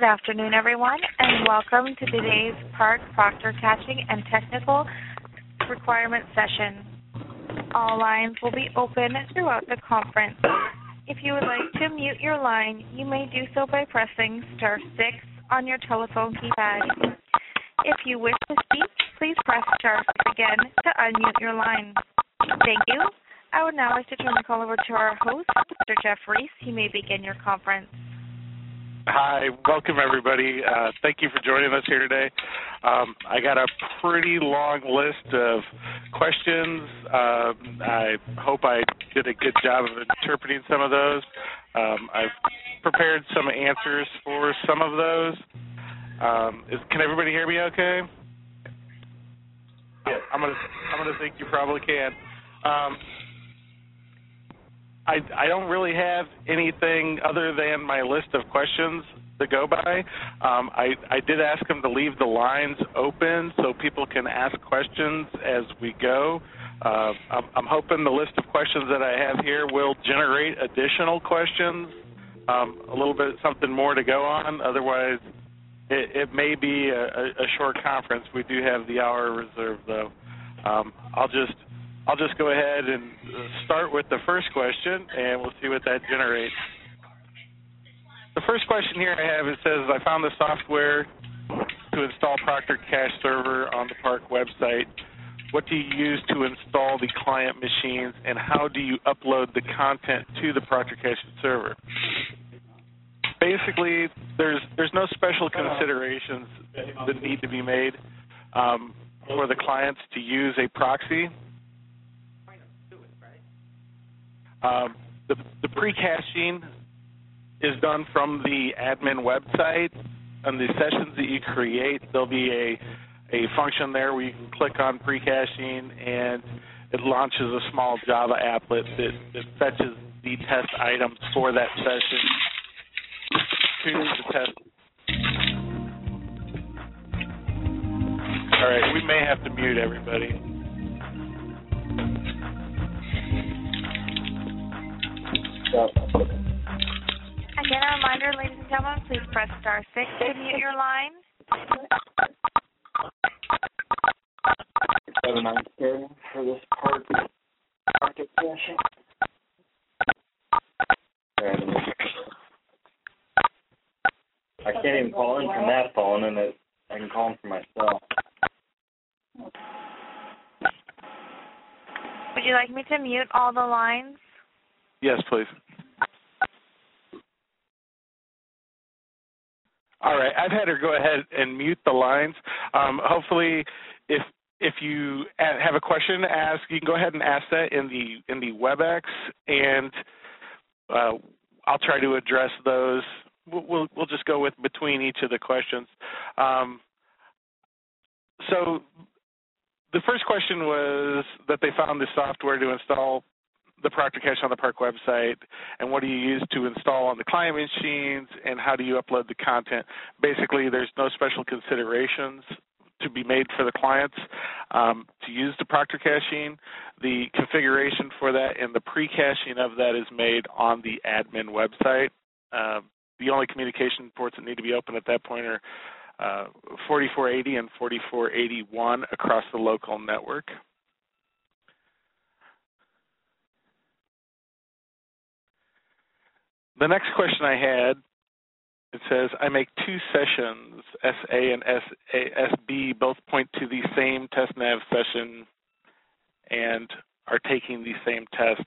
Good afternoon, everyone, and welcome to today's Park Proctor Caching and Technical Requirement session. All lines will be open throughout the conference. If you would like to mute your line, you may do so by pressing star 6 on your telephone keypad. If you wish to speak, please press star 6 again to unmute your line. Thank you. I would now like to turn the call over to our host, Mr. Jeff Reese. He may begin your conference. Hi, welcome everybody. Thank you for joining us here today. I got a pretty long list of questions. I hope I did a good job of interpreting some of those. I've prepared some answers for some of those. Can everybody hear me okay? Yeah. I'm gonna think you probably can. I don't really have anything other than my list of questions to go by. I did ask them to leave the lines open so people can ask questions as we go. I'm hoping the list of questions that I have here will generate additional questions, a little bit something more to go on. Otherwise, it may be a short conference. We do have the hour reserved, though. I'll just go ahead and start with the first question, and we'll see what that generates. The first question here I have, it says, I found the software to install Proctor Cache Server on the Park website. What do you use to install the client machines, and how do you upload the content to the Proctor Cache Server? Basically, there's no special considerations that need to be made for the clients to use a proxy. The pre-caching is done from the admin website. On the sessions that you create, there'll be a function there where you can click on pre-caching, and it launches a small Java applet that fetches the test items for that session to the test. All right, we may have to mute everybody. Again, a reminder, ladies and gentlemen, please press star 6 to mute your line. Have an answer for this Proctor caching. I can't even call in from that phone, and I can call in from myself. Would you like me to mute all the lines? Yes, please. All right, I've had her go ahead and mute the lines. Hopefully, if you have a question to ask, you can go ahead and ask that in the WebEx, and I'll try to address those. We'll just go with between each of the questions. So the first question was that they found the software to install the Proctor Cache on the Park website, and what do you use to install on the client machines, and how do you upload the content? Basically, there's no special considerations to be made for the clients to use the Proctor caching. The configuration for that and the pre-caching of that is made on the admin website. The only communication ports that need to be open at that point are 4480 and 4481 across the local network. The next question I had, it says, I make two sessions, SA and SB, both point to the same TestNav session and are taking the same test.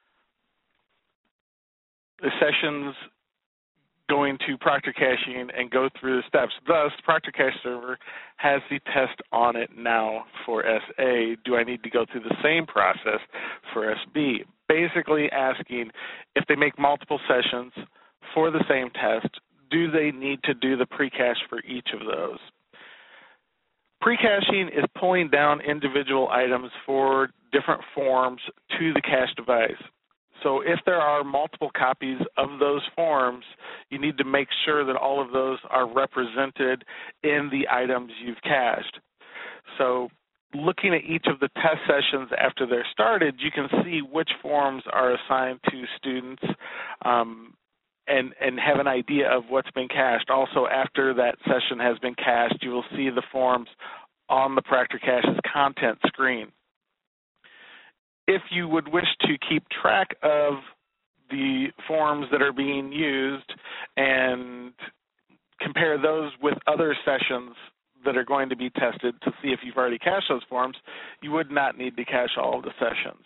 The sessions going to Proctor caching and go through the steps. Thus, Proctor Cache Server has the test on it now for SA. Do I need to go through the same process for SB? Basically asking if they make multiple sessions for the same test, do they need to do the pre-cache for each of those? Pre-caching is pulling down individual items for different forms to the cache device. So if there are multiple copies of those forms, you need to make sure that all of those are represented in the items you've cached. So looking at each of the test sessions after they're started, you can see which forms are assigned to students and have an idea of what's been cached. Also, after that session has been cached, you will see the forms on the ProctorCache's content screen. If you would wish to keep track of the forms that are being used and compare those with other sessions that are going to be tested to see if you've already cached those forms, you would not need to cache all of the sessions.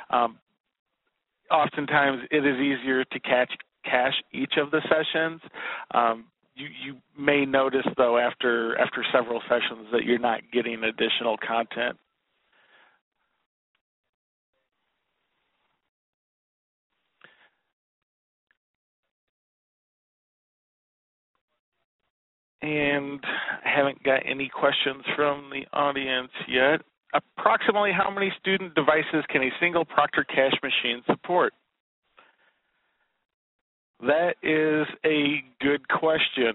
Oftentimes, it is easier to cache each of the sessions. You may notice, though, after several sessions that you're not getting additional content. And I haven't got any questions from the audience yet. Approximately how many student devices can a single ProctorCache machine support? That is a good question.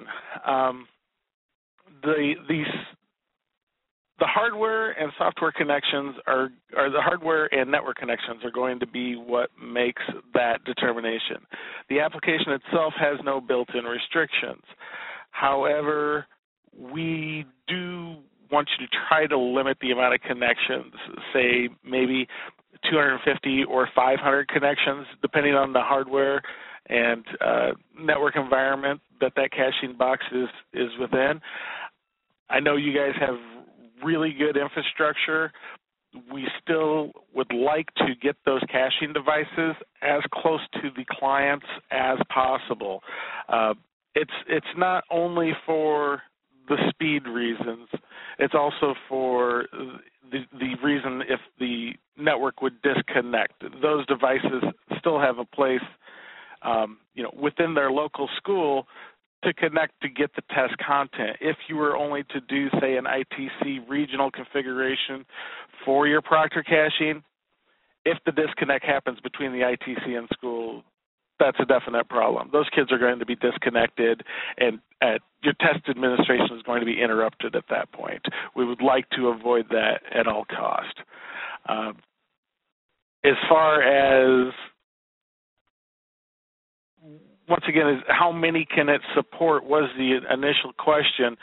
The hardware and software connections are the hardware and network connections are going to be what makes that determination. The application itself has no built-in restrictions. However, we do want you to try to limit the amount of connections, say maybe 250 or 500 connections, depending on the hardware and network environment that caching box is within. I know you guys have really good infrastructure. We still would like to get those caching devices as close to the clients as possible. It's not only for the speed reasons, it's also for the reason if the network would disconnect. Those devices still have a place within their local school to connect to get the test content. If you were only to do, say, an ITC regional configuration for your Proctor caching, if the disconnect happens between the ITC and school, that's a definite problem. Those kids are going to be disconnected, and your test administration is going to be interrupted at that point. We would like to avoid that at all cost. As far as, once again, is how many can it support was the initial question.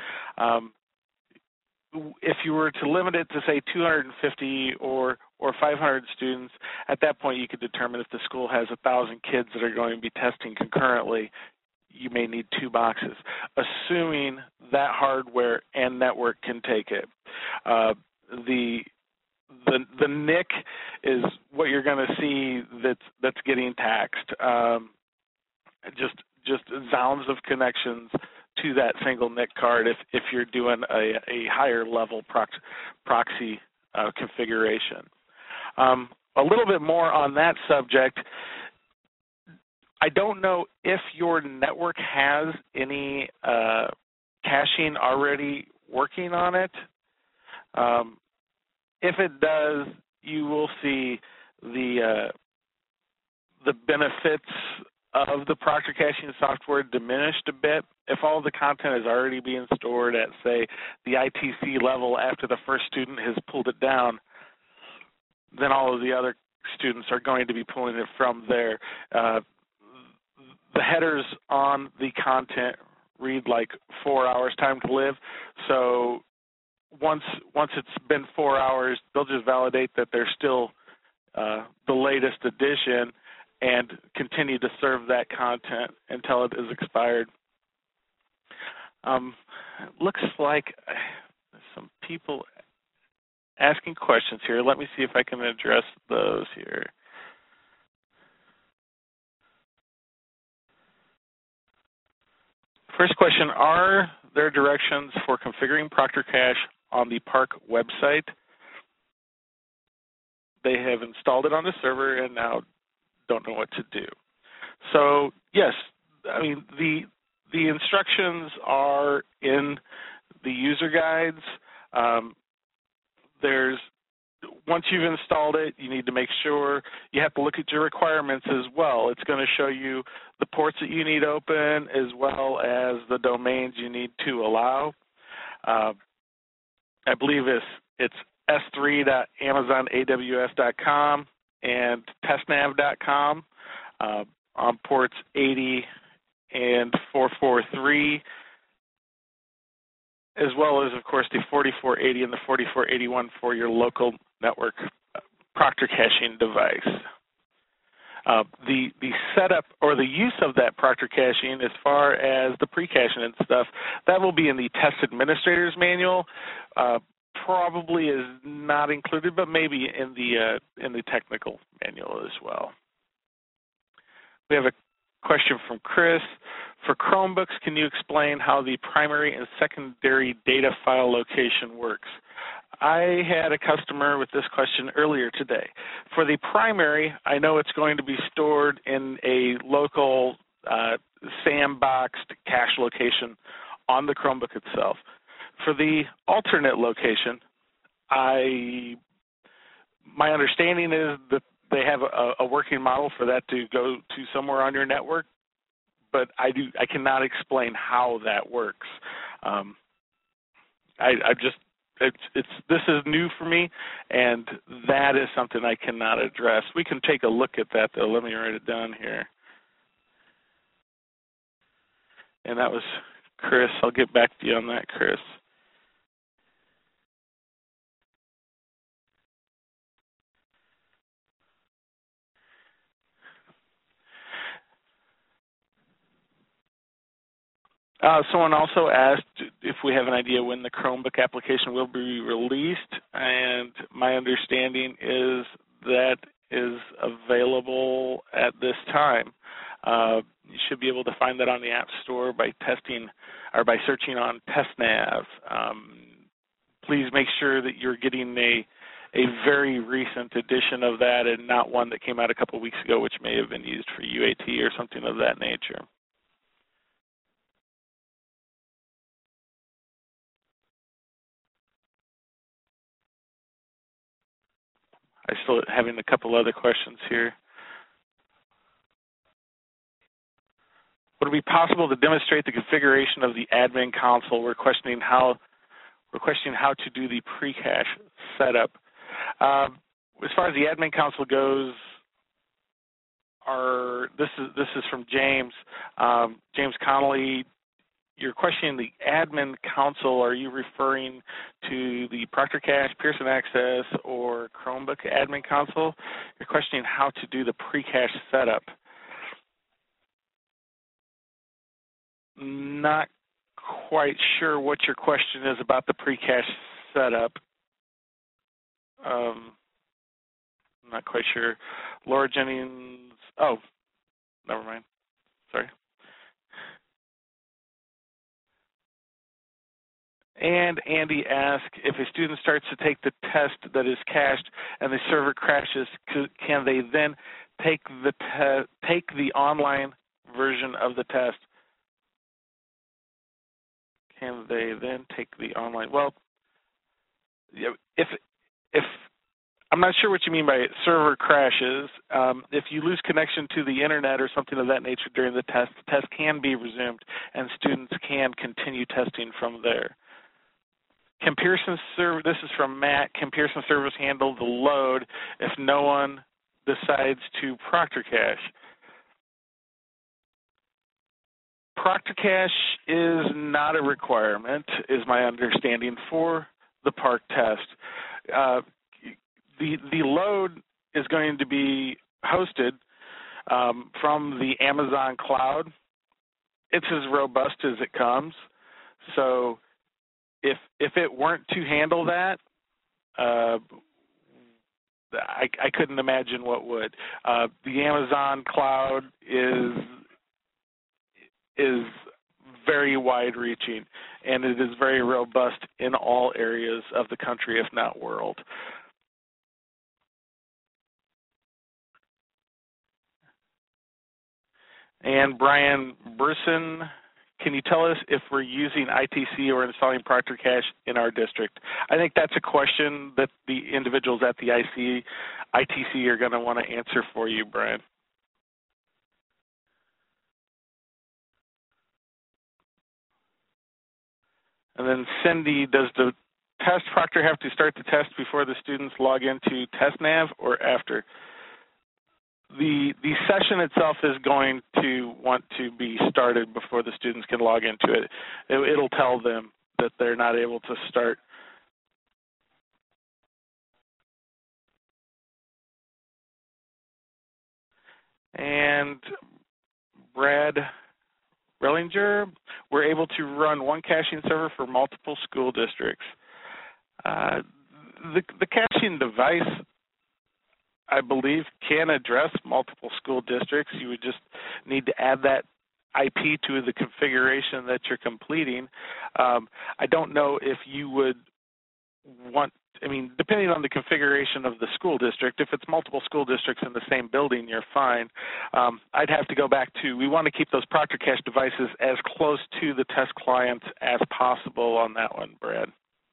If you were to limit it to, say, 250 or 500 students, at that point you could determine if the school has 1,000 kids that are going to be testing concurrently, you may need 2 boxes, assuming that hardware and network can take it. The NIC is what you're going to see that's getting taxed. Just zounds of connections to that single NIC card if you're doing a higher level proxy configuration. A little bit more on that subject. I don't know if your network has any caching already working on it. If it does, you will see the benefits of the Proctor caching software diminished a bit. If all the content is already being stored at, say, the ITC level after the first student has pulled it down, then all of the other students are going to be pulling it from there. The headers on the content read like 4 hours time to live, so once it's been 4 hours, they'll just validate that they're still the latest edition and continue to serve that content until it is expired. Looks like there's some people asking questions here. Let me see if I can address those here. First question, are there directions for configuring ProctorCache on the PARC website? They have installed it on the server and now don't know what to do. So yes, I mean the instructions are in the user guides. Once you've installed it, you need to make sure you have to look at your requirements as well. It's going to show you the ports that you need open as well as the domains you need to allow. I believe it's s3.amazonaws.com and testnav.com on ports 80 and 443, as well as, of course, the 4480 and the 4481 for your local network Proctor caching device. The setup or the use of that Proctor caching as far as the pre-caching and stuff, that will be in the Test Administrator's Manual. Probably is not included, but maybe in the technical manual as well. We have a question from Chris. For Chromebooks, can you explain how the primary and secondary data file location works? I had a customer with this question earlier today. For the primary, I know it's going to be stored in a local sandboxed cache location on the Chromebook itself. For the alternate location, my understanding is that they have a working model for that to go to somewhere on your network, but I cannot explain how that works. This is new for me, and that is something I cannot address. We can take a look at that, though. Let me write it down here. And that was Chris. I'll get back to you on that, Chris. Someone also asked if we have an idea when the Chromebook application will be released, and my understanding is that is available at this time. You should be able to find that on the App Store by testing or by searching on TestNav. Please make sure that you're getting a very recent edition of that and not one that came out a couple of weeks ago, which may have been used for UAT or something of that nature. I'm still having a couple other questions here. Would it be possible to demonstrate the configuration of the admin console? We're questioning how to do the pre-cache setup. As far as the admin console goes, this is from James. James Connolly. You're questioning the admin console. Are you referring to the Proctor Cache, Pearson Access, or Chromebook admin console? You're questioning how to do the pre-cache setup. Not quite sure what your question is about the pre-cache setup. I'm not quite sure. Laura Jennings, oh, never mind. Sorry. And Andy asked, if a student starts to take the test that is cached and the server crashes, can they then take the online version of the test? Can they then take the online? Well, if I'm not sure what you mean by server crashes. If you lose connection to the internet or something of that nature during the test can be resumed, and students can continue testing from there. Can Pearson server? This is from Matt. Can Pearson servers handle the load if no one decides to Proctor cache? Proctor cache is not a requirement, is my understanding, for the PARCC test. The load is going to be hosted from the Amazon cloud. It's as robust as it comes. So if it weren't to handle that, I couldn't imagine what would. The Amazon cloud is very wide-reaching, and it is very robust in all areas of the country, if not world. And Brian Burson, can you tell us if we're using ITC or installing Proctor Cache in our district? I think that's a question that the individuals at the ITC are going to want to answer for you, Brian. And then Cindy, does the test proctor have to start the test before the students log into TestNav or after? the session itself is going to want to be started before the students can log into it. It'll tell them that they're not able to start. And Brad Rellinger, we're able to run one caching server for multiple school districts. The caching device, I believe, can address multiple school districts. You would just need to add that IP to the configuration that you're completing. I don't know if you would want, I mean, depending on the configuration of the school district, if it's multiple school districts in the same building, you're fine. I'd have to go back to, we want to keep those ProctorCache devices as close to the test clients as possible on that one, Brad.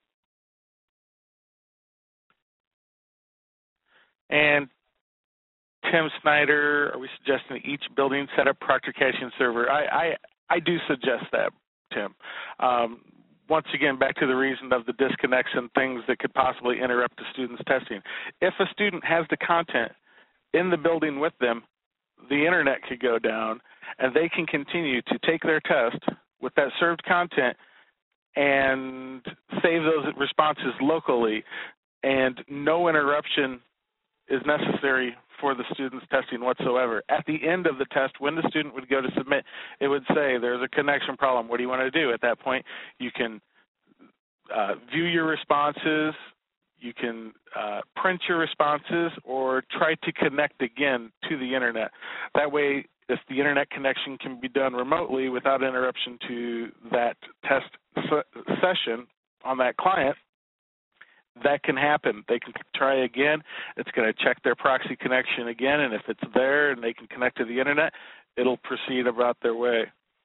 And Tim Snyder, are we suggesting that each building set up Proctor caching server? I do suggest that, Tim. Once again, back to the reason of the disconnects and things that could possibly interrupt the student's testing. If a student has the content in the building with them, the internet could go down, and they can continue to take their test with that served content and save those responses locally, and no interruption is necessary for the student's testing whatsoever. At the end of the test, when the student would go to submit, it would say, there's a connection problem. What do you want to do? At that point, you can view your responses, you can print your responses, or try to connect again to the internet. That way, if the internet connection can be done remotely without interruption to that test session on that client, that can happen. They can try again. It's going to check their proxy connection again, and if it's there and they can connect to the internet, it'll proceed about their way.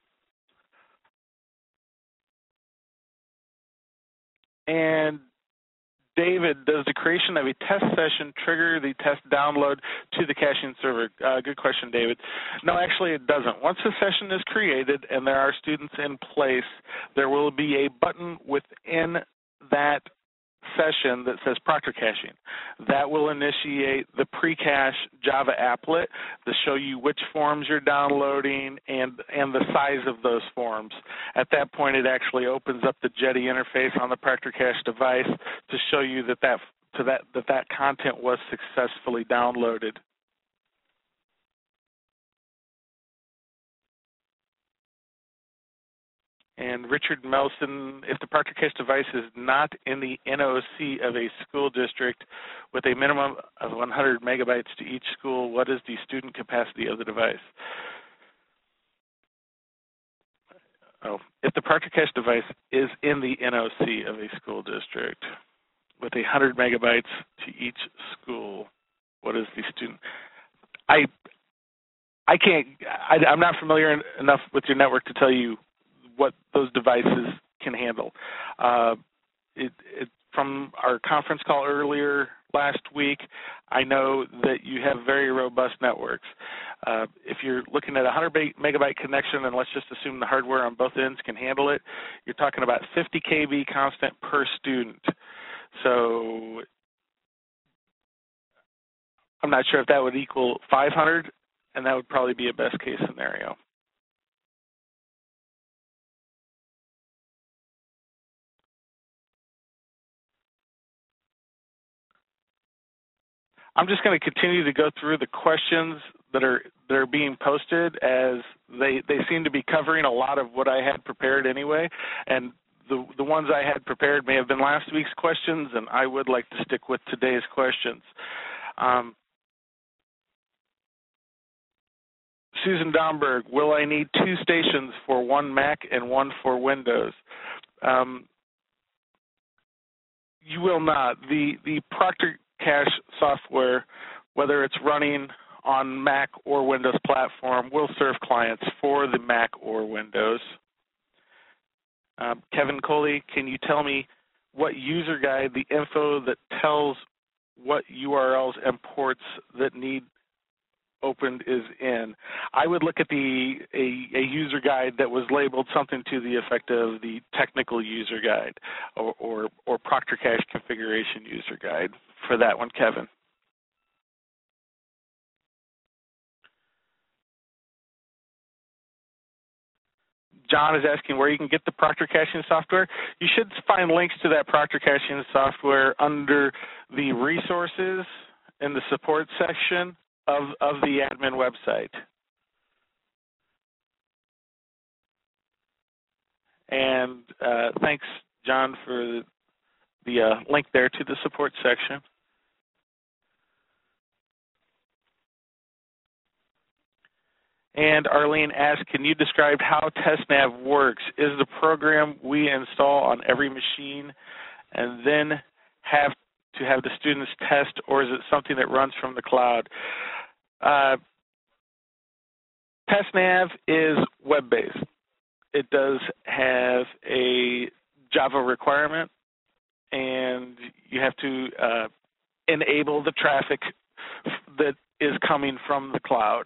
And David, does the creation of a test session trigger the test download to the caching server? Good question, David. No, actually it doesn't. Once a session is created and there are students in place, there will be a button within that session that says Proctor caching. That will initiate the pre-cache Java applet to show you which forms you're downloading and the size of those forms. At that point, it actually opens up the Jetty interface on the Proctor cache device to show you that content was successfully downloaded. And Richard Melson, if the Proctor cache device is not in the NOC of a school district with a minimum of 100 megabytes to each school, what is the student capacity of the device? Oh, if the Proctor cache device is in the NOC of a school district with 100 megabytes to each school, what is the student? I'm not familiar enough with your network to tell you what those devices can handle. From our conference call earlier last week, I know that you have very robust networks. If you're looking at a 100 megabyte connection, and let's just assume the hardware on both ends can handle it, you're talking about 50 KB constant per student. So I'm not sure if that would equal 500, and that would probably be a best case scenario. I'm just going to continue to go through the questions that are being posted, as they seem to be covering a lot of what I had prepared anyway. And the ones I had prepared may have been last week's questions, and I would like to stick with today's questions. Susan Domberg, will I need 2 stations for one Mac and one for Windows? You will not. The Proctor cache software, whether it's running on Mac or Windows platform, will serve clients for the Mac or Windows. Kevin Coley, can you tell me what user guide, the info that tells what URLs and ports that need opened is in? I would look at a user guide that was labeled something to the effect of the technical user guide or Proctor cache configuration user guide for that one, Kevin. John is asking where you can get the Proctor caching software. You should find links to that Proctor caching software under the resources in the support section of the admin website. And thanks, John, for the link there to the support section. And Arlene asked, can you describe how TestNav works? Is the program we install on every machine and then have to have the students test, or is it something that runs from the cloud? TestNav is web-based. It does have a Java requirement, and you have to enable the traffic that is coming from the cloud.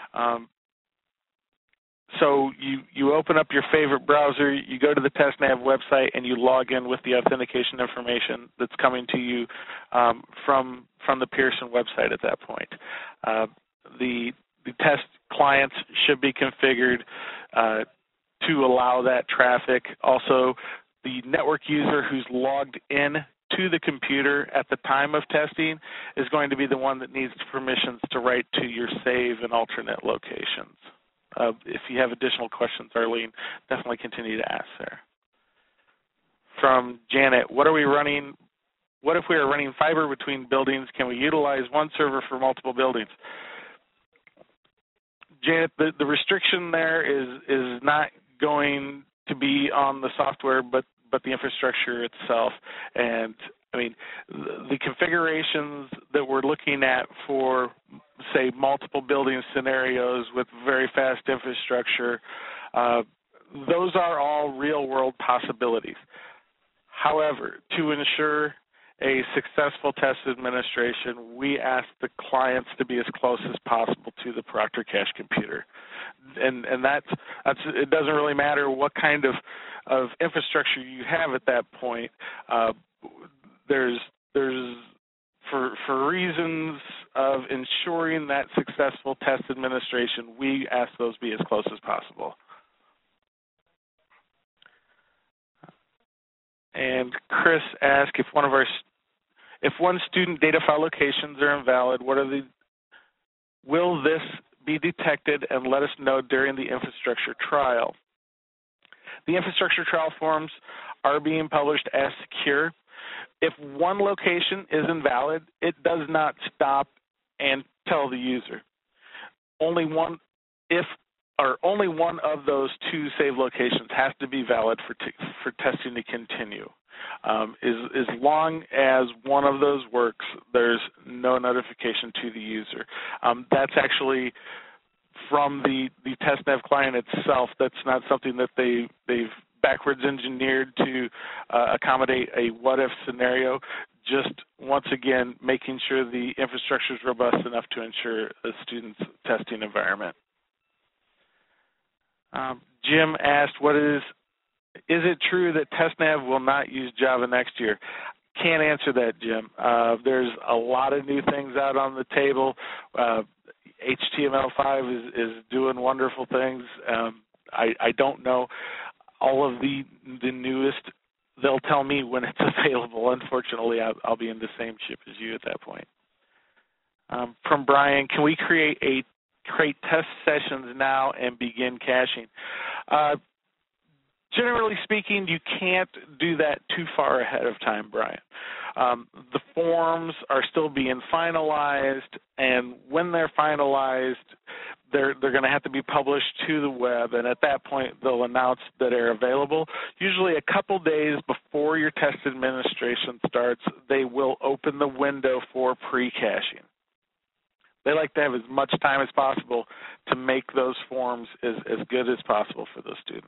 So you open up your favorite browser, you go to the TestNav website, and you log in with the authentication information that's coming to you from the Pearson website at that point. The test clients should be configured to allow that traffic. Also, the network user who's logged in to the computer at the time of testing is going to be the one that needs permissions to write to your save and alternate locations. If you have additional questions, Arlene, definitely continue to ask there. From Janet, what if we are running fiber between buildings? Can we utilize one server for multiple buildings? Janet, the restriction there is not going to be on the software, but the infrastructure itself. And I mean, the configurations that we're looking at for, say, multiple building scenarios with very fast infrastructure, those are all real-world possibilities. However, to ensure a successful test administration, we ask the clients to be as close as possible to the Proctor cache computer. And that's it doesn't really matter what kind of infrastructure you have at that point. There's for reasons of ensuring that successful test administration, we ask those be as close as possible. And Chris asked if one student data file locations are invalid, will this be detected and let us know during the infrastructure trial? The infrastructure trial forms are being published as secure. If one location is invalid, it does not stop and tell the user. Only one of those two save locations has to be valid for testing to continue. As long as one of those works, there's no notification to the user. That's actually from the TestNav client itself. That's not something that they've backwards engineered to accommodate a what-if scenario. Just, once again, making sure the infrastructure is robust enough to ensure a student's testing environment. Jim asked, is it true that TestNav will not use Java next year? Can't answer that, Jim. There's a lot of new things out on the table. HTML5 is doing wonderful things. I don't know all of the newest. They'll tell me when it's available. Unfortunately, I'll be in the same ship as you at that point. From Brian, can we create test sessions now and begin caching? Generally speaking, you can't do that too far ahead of time, Brian. The forms are still being finalized, and when they're finalized, they're going to have to be published to the web, and at that point, they'll announce that they're available. Usually a couple days before your test administration starts, they will open the window for pre-caching. They like to have as much time as possible to make those forms as good as possible for those students.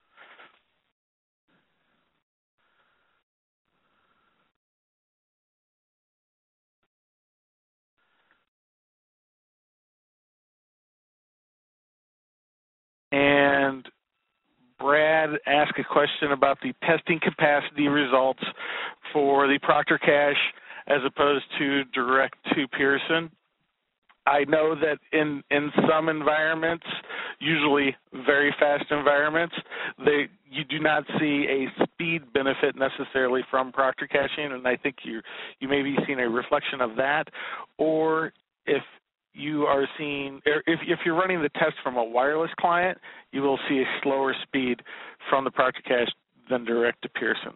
And Brad asked a question about the testing capacity results for the Proctor cache as opposed to direct to Pearson. I know that in some environments usually very fast environments, you do not see a speed benefit necessarily from proctor caching, and I think you may be seeing a reflection of that. Or if you are seeing, if you're running the test from a wireless client, you will see a slower speed from the proctor cache than direct to Pearson.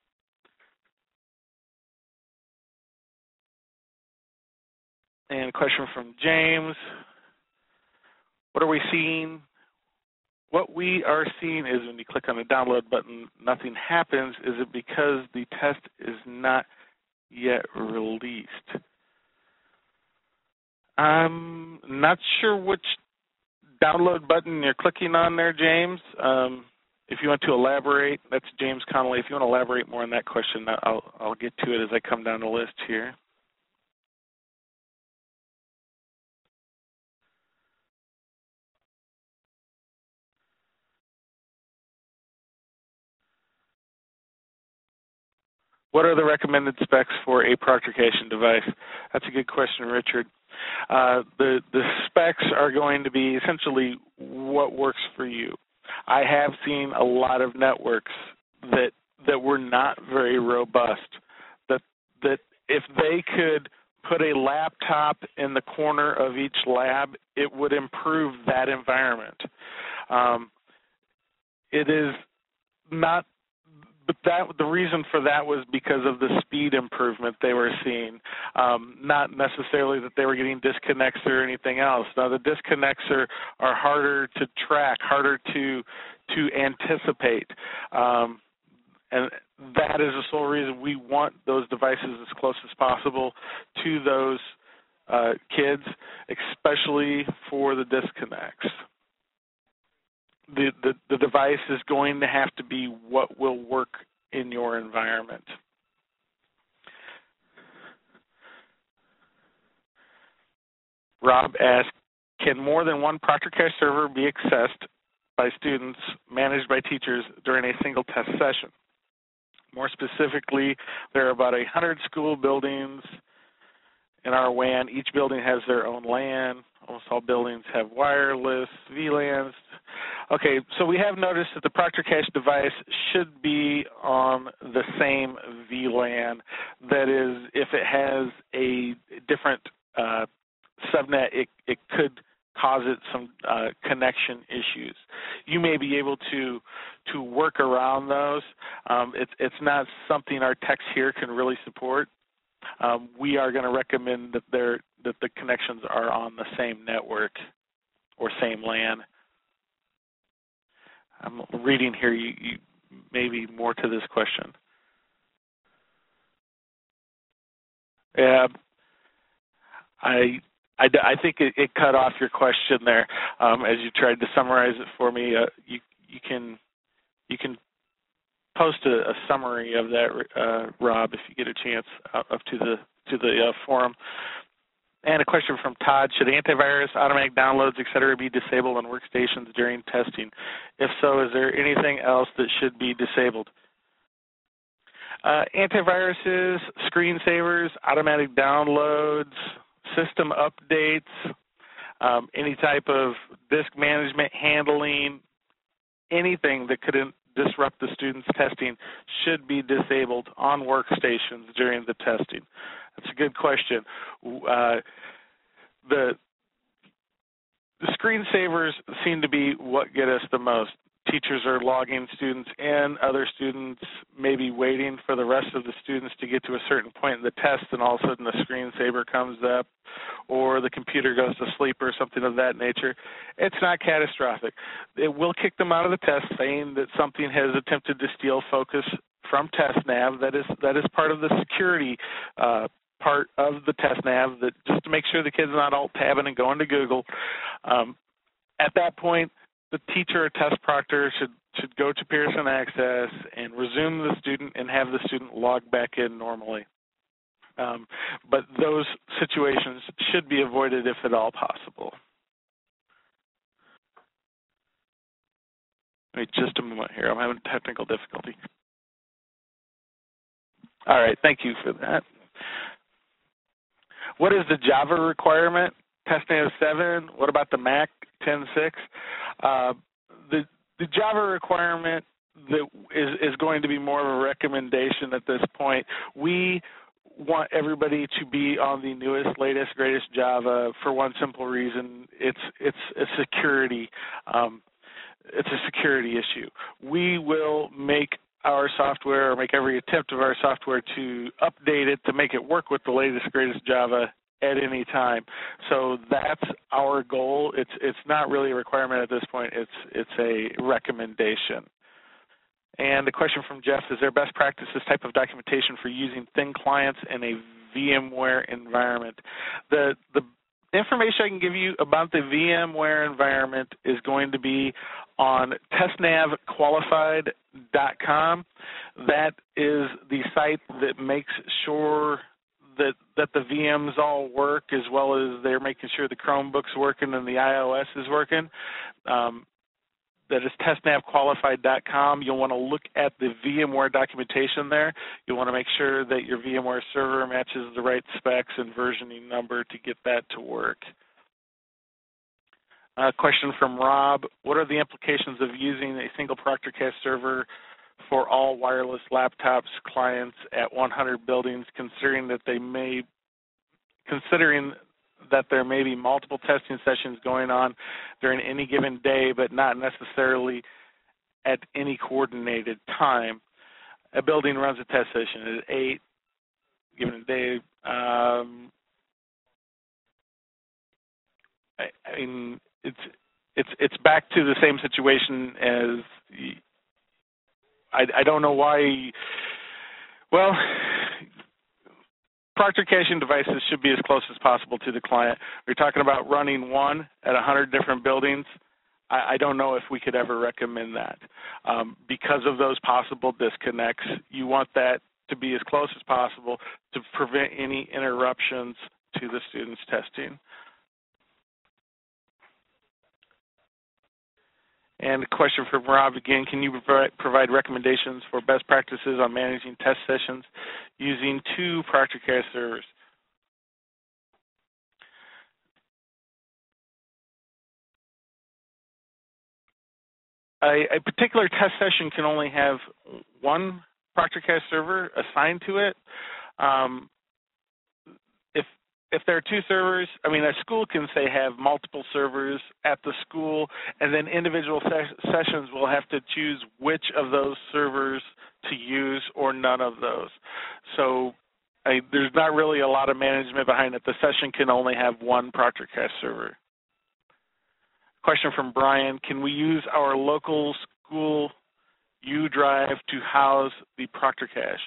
And a question from James. What are we seeing? What we are seeing is when you click on the download button, nothing happens. Is it because the test is not yet released? I'm not sure which download button you're clicking on there, James. If you want to elaborate, that's James Connolly. If you want to elaborate more on that question, I'll get to it as I come down the list here. What are the recommended specs for a proctor caching device? That's a good question, Richard. The specs are going to be essentially what works for you. I have seen a lot of networks that were not very robust, that if they could put a laptop in the corner of each lab, it would improve that environment. It is not. But the reason for that was because of the speed improvement they were seeing, not necessarily that they were getting disconnects or anything else. Now, the disconnects are harder to track, harder to anticipate, and that is the sole reason we want those devices as close as possible to those kids, especially for the disconnects. The device is going to have to be what will work in your environment. Rob asked, can more than one proctor cache server be accessed by students managed by teachers during a single test session? More specifically, there are about 100 school buildings in our WAN. Each building has their own LAN. Almost all buildings have wireless VLANs. Okay, so we have noticed that the proctor cache device should be on the same VLAN. That is, if it has a different subnet, it could cause it some connection issues. You may be able to work around those. It's not something our techs here can really support. We are going to recommend that the connections are on the same network or same LAN. I'm reading here. You maybe more to this question. Yeah, I think it cut off your question there as you tried to summarize it for me. You can post a summary of that, Rob, if you get a chance up to the forum. And a question from Todd, should antivirus, automatic downloads, et cetera, be disabled on workstations during testing? If so, is there anything else that should be disabled? Antiviruses, screensavers, automatic downloads, system updates, any type of disk management handling, anything that could disrupt the student's testing should be disabled on workstations during the testing. That's a good question. The screensavers seem to be what get us the most. Teachers are logging students in, other students may be waiting for the rest of the students to get to a certain point in the test, and all of a sudden a screensaver comes up, or the computer goes to sleep or something of that nature. It's not catastrophic. It will kick them out of the test, saying that something has attempted to steal focus from TestNav. That is part of the security part of the TestNav, that just to make sure the kid's not alt-tabbing and going to Google. At that point, the teacher or test proctor should go to Pearson Access and resume the student and have the student log back in normally. But those situations should be avoided if at all possible. Wait just a moment here. I'm having technical difficulty. All right, thank you for that. What is the Java requirement? TestNav 7. What about the Mac 10.6. The Java requirement that is going to be more of a recommendation at this point. We want everybody to be on the newest, latest, greatest Java for one simple reason: it's a security. It's a security issue. We will make our software, or make every attempt of our software to update it to make it work with the latest, greatest Java at any time. So that's our goal. It's not really a requirement at this point. It's a recommendation. And the question from Jeff: is there best practices type of documentation for using thin clients in a VMware environment? The information I can give you about the VMware environment is going to be on testnavqualified.com. That is the site that makes sure that the VMs all work, as well as they're making sure the Chromebook's working and the iOS is working. That is testnavqualified.com. You'll want to look at the VMware documentation there. You'll want to make sure that your VMware server matches the right specs and versioning number to get that to work. Question from Rob: what are the implications of using a single ProctorCast server for all wireless laptops clients at 100 buildings, considering that there may be multiple testing sessions going on during any given day, but not necessarily at any coordinated time? A building runs a test session at 8 given a day. I mean, it's back to the same situation as I don't know why. Well, Proctor caching devices should be as close as possible to the client. We're talking about running one at 100 different buildings. I don't know if we could ever recommend that. Because of those possible disconnects, you want that to be as close as possible to prevent any interruptions to the students' testing. And a question from Rob again: can you provide recommendations for best practices on managing test sessions using 2 ProctorCast servers? A particular test session can only have one ProctorCast server assigned to it. If there are 2 servers, I mean, a school can say have multiple servers at the school, and then individual sessions will have to choose which of those servers to use or none of those. So there's not really a lot of management behind it. The session can only have one ProctorCast server. Question from Brian: can we use our local school U drive to house the ProctorCast?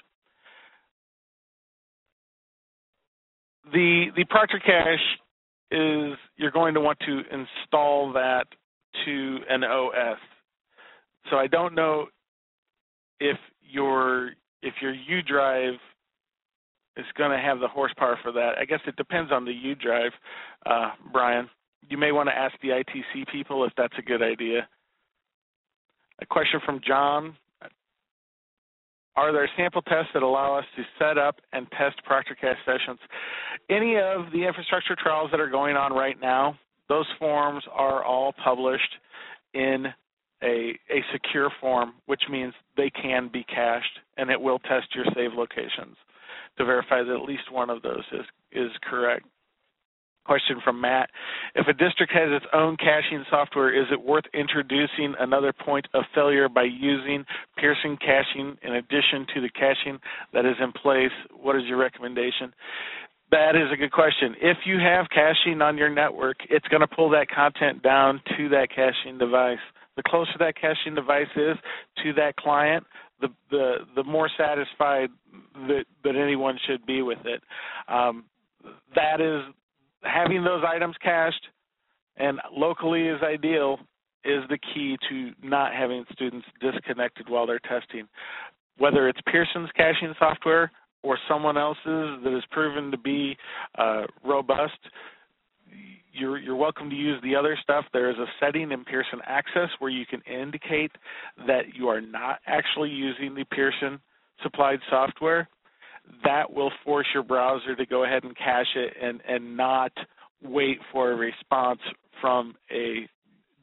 The ProctorCast is, you're going to want to install that to an OS. So I don't know if your U drive is going to have the horsepower for that. I guess it depends on the U drive, Brian. You may want to ask the ITC people if that's a good idea. A question from John: are there sample tests that allow us to set up and test ProctorCast sessions? Any of the infrastructure trials that are going on right now, those forms are all published in a secure form, which means they can be cached, and it will test your save locations to verify that at least one of those is correct. Question from Matt: if a district has its own caching software, is it worth introducing another point of failure by using Pearson caching in addition to the caching that is in place? What is your recommendation? That is a good question. If you have caching on your network, it's going to pull that content down to that caching device. The closer that caching device is to that client, the more satisfied that anyone should be with it. That is, having those items cached and locally is ideal is the key to not having students disconnected while they're testing. Whether it's Pearson's caching software or someone else's that is proven to be robust, you're welcome to use the other stuff. There is a setting in Pearson Access where you can indicate that you are not actually using the Pearson supplied software. That will force your browser to go ahead and cache it and not wait for a response from a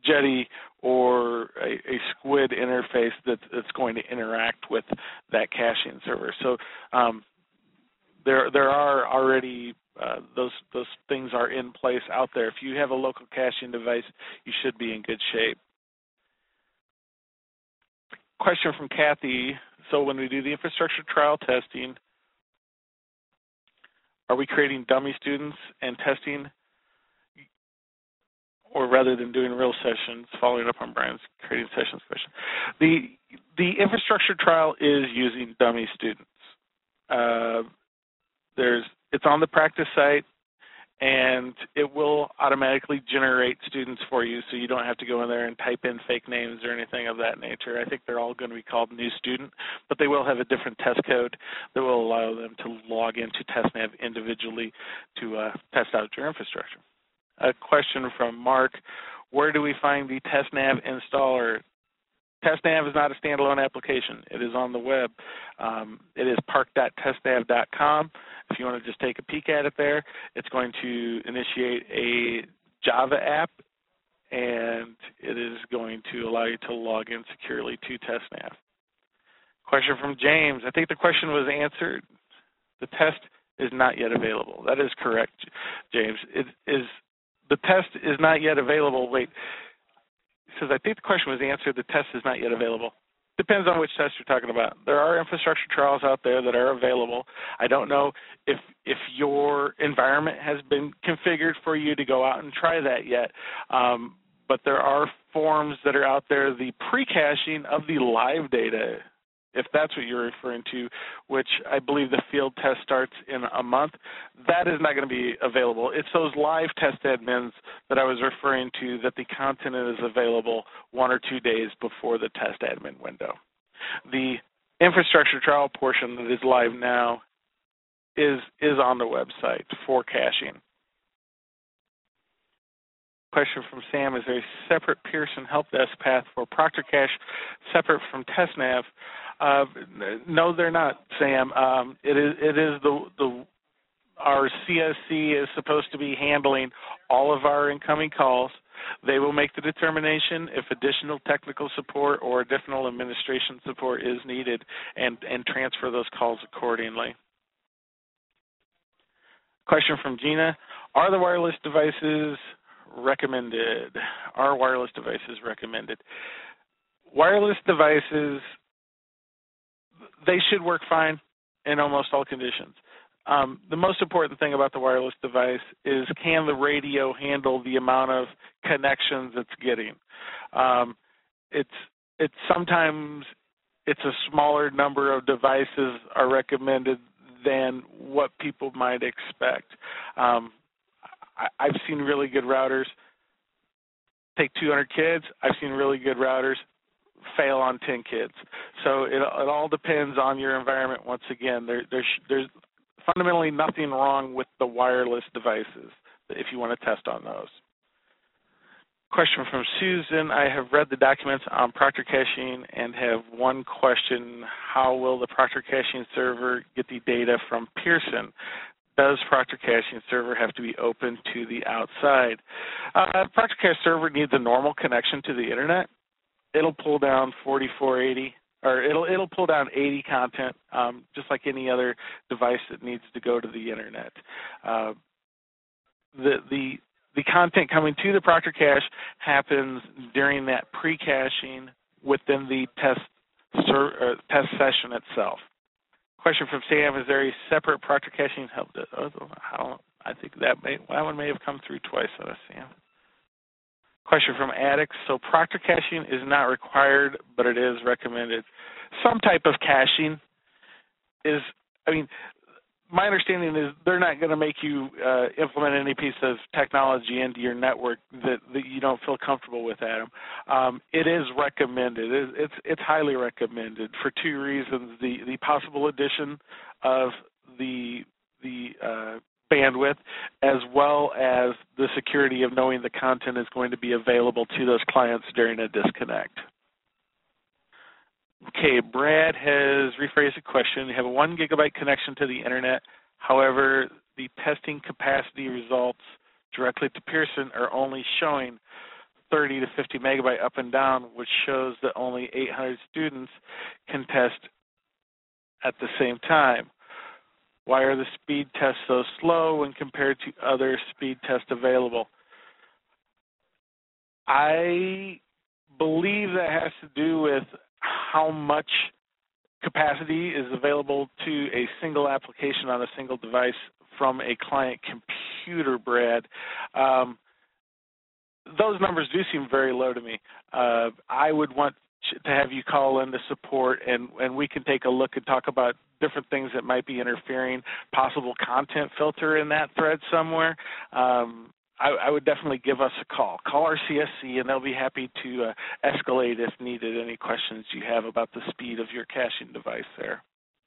Jetty or a SQUID interface that's going to interact with that caching server. So there are already those things are in place out there. If you have a local caching device, you should be in good shape. Question from Kathy. So when we do the infrastructure trial testing, are we creating dummy students and testing, or rather than doing real sessions, following up on Brian's creating sessions question? The infrastructure trial is using dummy students. It's on the practice site, and it will automatically generate students for you, so you don't have to go in there and type in fake names or anything of that nature. I think they're all going to be called new student, but they will have a different test code that will allow them to log into TestNav individually to test out your infrastructure. A question from Mark: where do we find the TestNav installer? TestNav is not a standalone application. It is on the web. It is park.testnav.com. If you want to just take a peek at it there, it's going to initiate a Java app, and it is going to allow you to log in securely to TestNav. Question from James. I think the question was answered. The test is not yet available. That is correct, James. The test is not yet available. Wait. Says, I think the question was answered, the test is not yet available. Depends on which test you're talking about. There are infrastructure trials out there that are available. I don't know if your environment has been configured for you to go out and try that yet, but there are forms that are out there, the pre-caching of the live data, if that's what you're referring to, which I believe the field test starts in a month, that is not going to be available. It's those live test admins that I was referring to that the content is available 1 or 2 days before the test admin window. The infrastructure trial portion that is live now is on the website for caching. Question from Sam: is there a separate Pearson help desk path for ProctorCache separate from TestNav? No, they're not, Sam. It is our CSC is supposed to be handling all of our incoming calls. They will make the determination if additional technical support or additional administration support is needed and transfer those calls accordingly. Question from Gina: are the wireless devices recommended? Are wireless devices recommended? Wireless devices, they should work fine in almost all conditions. The most important thing about the wireless device is, can the radio handle the amount of connections it's getting? Sometimes it's a smaller number of devices are recommended than what people might expect. I've seen really good routers take 200 kids. I've seen really good routers fail on 10 kids. So it all depends on your environment. Once again, there's fundamentally nothing wrong with the wireless devices if you want to test on those. Question from Susan: I have read the documents on Proctor caching and have one question. How will the Proctor caching server get the data from Pearson? Does Proctor caching server have to be open to the outside? Proctor cache server needs a normal connection to the internet. It'll pull down 4480, or it'll pull down 80 content, just like any other device that needs to go to the internet. The content coming to the Proctor cache happens during that pre-caching within the test session itself. Question from Sam: is there a separate Proctor caching help? I think that one may have come through twice on us, Sam. Question from Addicts: so Proctor caching is not required, but it is recommended. Some type of caching is, my understanding is they're not going to make you implement any piece of technology into your network that you don't feel comfortable with, Adam. It is recommended. It's highly recommended for two reasons: the possible addition of the bandwidth, as well as the security of knowing the content is going to be available to those clients during a disconnect. Okay, Brad has rephrased the question. You have a 1 gigabyte connection to the internet. However, the testing capacity results directly to Pearson are only showing 30 to 50 megabyte up and down, which shows that only 800 students can test at the same time. Why are the speed tests so slow when compared to other speed tests available? I believe that has to do with how much capacity is available to a single application on a single device from a client computer, Brad. Those numbers do seem very low to me. I would want to have you call in to support, and we can take a look and talk about different things that might be interfering, possible content filter in that thread somewhere. I would definitely give us a call. Call our CSC, and they'll be happy to escalate if needed any questions you have about the speed of your caching device there.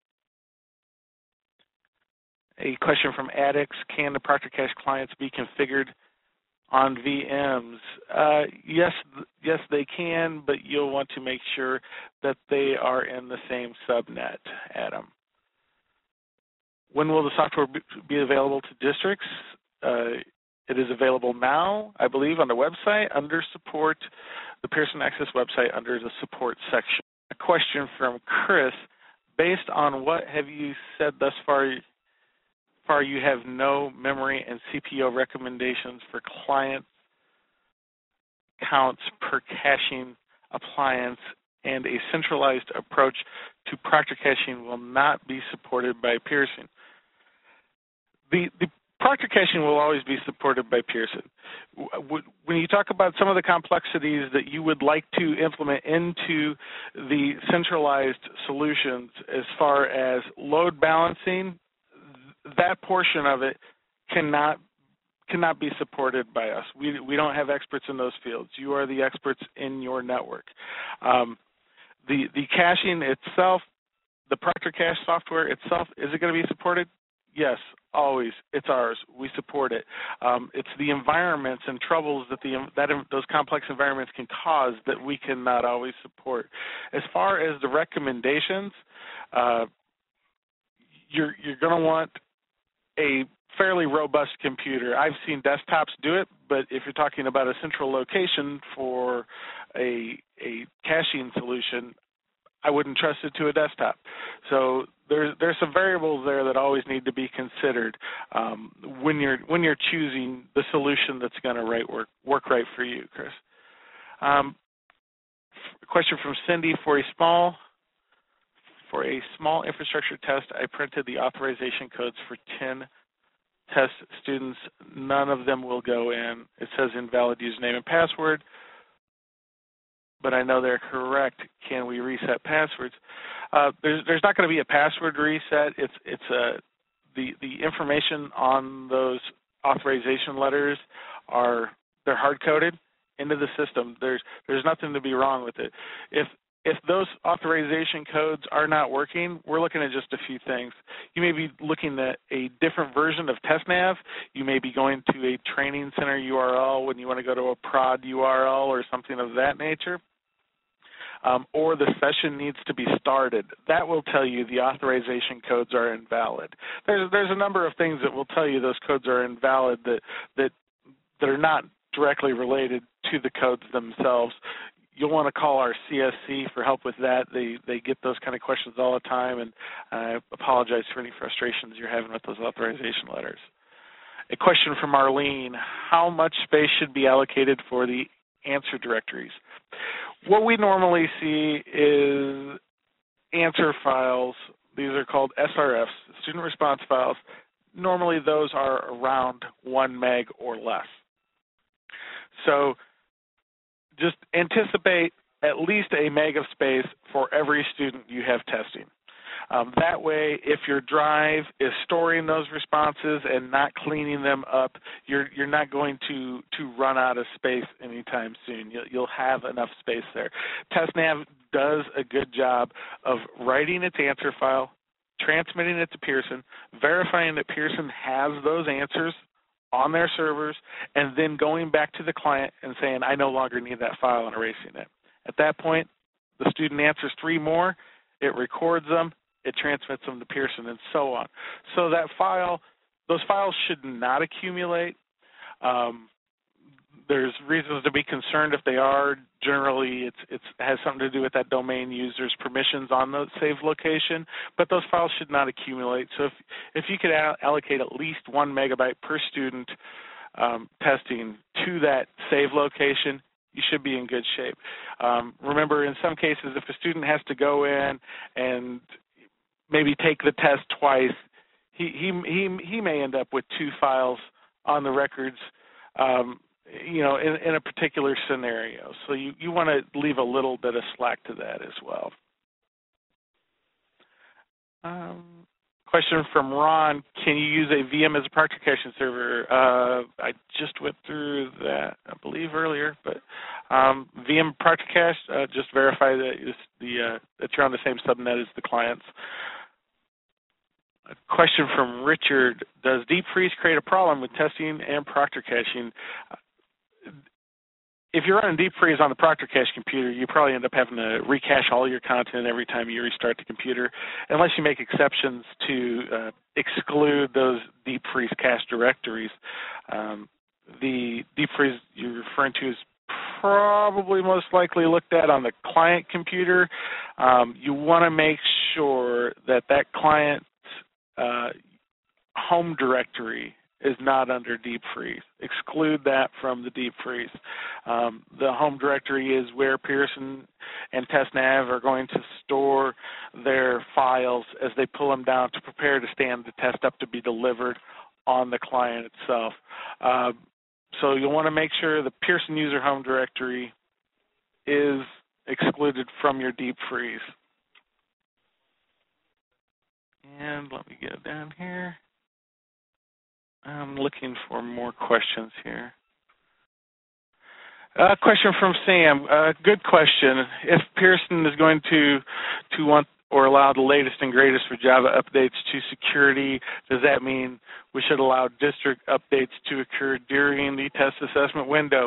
A question from Addicts: can the ProctorCache clients be configured on VMs? Yes, they can, but you'll want to make sure that they are in the same subnet, Adam. When will the software be available to districts? It is available now, I believe, on the website under support, the Pearson Access website under the support section. A question from Chris: based on what have you said thus far, you have no memory and CPO recommendations for client counts per caching appliance, and a centralized approach to Proctor caching will not be supported by Pearson. The Proctor caching will always be supported by Pearson. When you talk about some of the complexities that you would like to implement into the centralized solutions as far as load balancing, that portion of it cannot be supported by us. We don't have experts in those fields. You are the experts in your network. The caching itself, the ProctorCache software itself, is it going to be supported? Yes, always. It's ours. We support it. It's the environments and troubles that those complex environments can cause that we cannot always support. As far as the recommendations, you're going to want a fairly robust computer. I've seen desktops do it, but if you're talking about a central location for a caching solution, I wouldn't trust it to a desktop. So there's some variables there that always need to be considered when you're choosing the solution that's going to work right for you, Chris. Question from Cindy: for a small infrastructure test, I printed the authorization codes for 10 test students. None of them will go in. It says invalid username and password, but I know they're correct. Can we reset passwords? There's not going to be a password reset. The information on those authorization letters they're hard coded into the system. There's nothing to be wrong with it. If those authorization codes are not working, we're looking at just a few things. You may be looking at a different version of TestNav. You may be going to a training center URL when you want to go to a prod URL or something of that nature. Or the session needs to be started. That will tell you the authorization codes are invalid. There's a number of things that will tell you those codes are invalid that are not directly related to the codes themselves. You'll want to call our CSC for help with that. They get those kind of questions all the time, and I apologize for any frustrations you're having with those authorization letters. A question from Arlene: how much space should be allocated for the answer directories? What we normally see is answer files. These are called SRFs, student response files. Normally those are around 1 meg or less. So just anticipate at least a meg of space for every student you have testing. That way, if your drive is storing those responses and not cleaning them up, you're not going to run out of space anytime soon. You'll have enough space there. TestNav does a good job of writing its answer file, transmitting it to Pearson, verifying that Pearson has those answers on their servers, and then going back to the client and saying, I no longer need that file, and erasing it. At that point, the student answers 3 more, it records them, it transmits them to Pearson, and so on. So that those files should not accumulate. there's reasons to be concerned if they are. Generally, it has something to do with that domain user's permissions on the saved location, but those files should not accumulate. So if you could allocate at least 1 megabyte per student testing to that save location, you should be in good shape. Remember, in some cases, if a student has to go in and maybe take the test twice, he may end up with 2 files on the records, in a particular scenario. So you want to leave a little bit of slack to that as well. Question from Ron, can you use a VM as a Proctor caching server? I just went through that, I believe, earlier, but VM Proctor cache, just verify that that you're on the same subnet as the clients. A question from Richard, does deep freeze create a problem with testing and Proctor caching? If you're running deep freeze on the Proctor cache computer, you probably end up having to recache all your content every time you restart the computer, unless you make exceptions to exclude those deep freeze cache directories. The deep freeze you're referring to is probably most likely looked at on the client computer. You want to make sure that client's home directory is not under deep freeze. Exclude that from the deep freeze. The home directory is where Pearson and TestNav are going to store their files as they pull them down to prepare to stand the test up to be delivered on the client itself. So you'll want to make sure the Pearson user home directory is excluded from your deep freeze. And let me get down here. I'm looking for more questions here. A question from Sam. Good question. If Pearson is going to want or allow the latest and greatest for Java updates to security, does that mean we should allow district updates to occur during the test assessment window?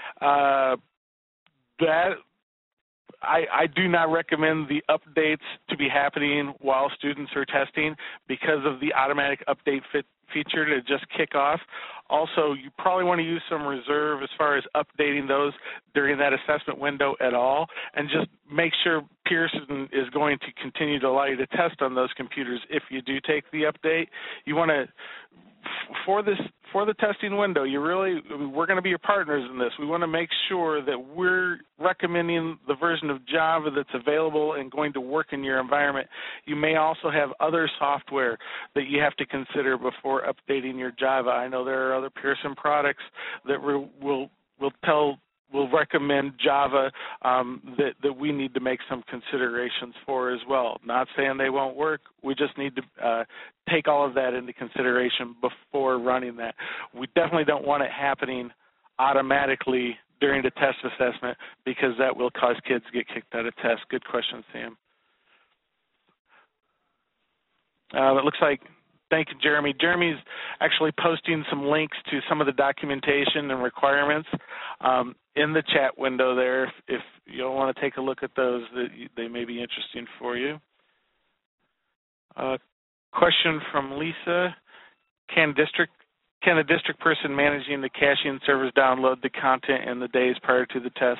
I do not recommend the updates to be happening while students are testing because of the automatic update feature to just kick off. Also, you probably want to use some reserve as far as updating those during that assessment window at all, and just make sure Pearson is going to continue to allow you to test on those computers if you do take the update. You want to, for the testing window, we're going to be your partners in this. We want to make sure that we're recommending the version of Java that's available and going to work in your environment. You may also have other software that you have to consider before updating your Java. I know there are other Pearson products that will recommend Java that we need to make some considerations for as well. Not saying they won't work. We just need to take all of that into consideration before running that. We definitely don't want it happening automatically during the test assessment because that will cause kids to get kicked out of tests. Good question, Sam. It looks like, thank you, Jeremy. Jeremy's actually posting some links to some of the documentation and requirements in the chat window there. If you'll want to take a look at those, they may be interesting for you. Question from Lisa: Can a district person managing the caching servers download the content in the days prior to the test?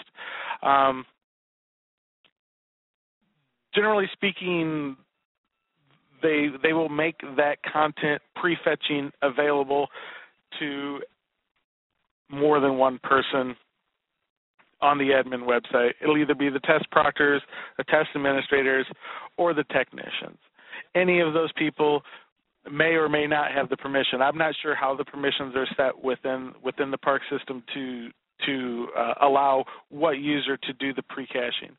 Generally speaking, they will make that content prefetching available to more than one person on the admin website. It'll either be the test proctors, the test administrators, or the technicians. Any of those people may or may not have the permission. I'm not sure how the permissions are set within the Park system to allow what user to do the pre-caching.